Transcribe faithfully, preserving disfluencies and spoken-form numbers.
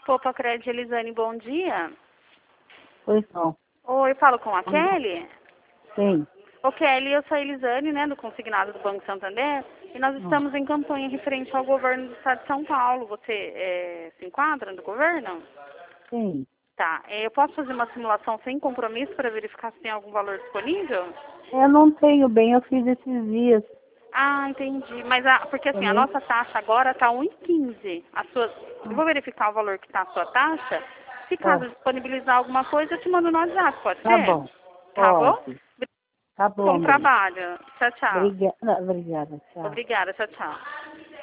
Poupa Crédito, Elisane, bom dia. Pois não. Oi, eu falo com a Kelly? Sim. Ô Kelly, eu sou a Elisane, né, do consignado do Banco Santander, e nós estamos em campanha referente ao governo do estado de São Paulo. Você é, se enquadra no governo? Sim. Tá. É, eu posso fazer uma simulação sem compromisso para verificar se tem algum valor disponível? Eu não tenho bem, eu fiz esses dias. Ah, entendi. Mas a, porque assim, a Entendeu? nossa taxa agora está um e quinze. A sua, eu vou verificar o valor que está a sua taxa. Se caso Ó, disponibilizar alguma coisa, eu te mando no WhatsApp, pode tá ser? bom. Tá bom? Pode. Tá Bom bom, bem. trabalho. Tchau, tchau. Obrigada, obrigada. Tchau. Obrigada, tchau, tchau.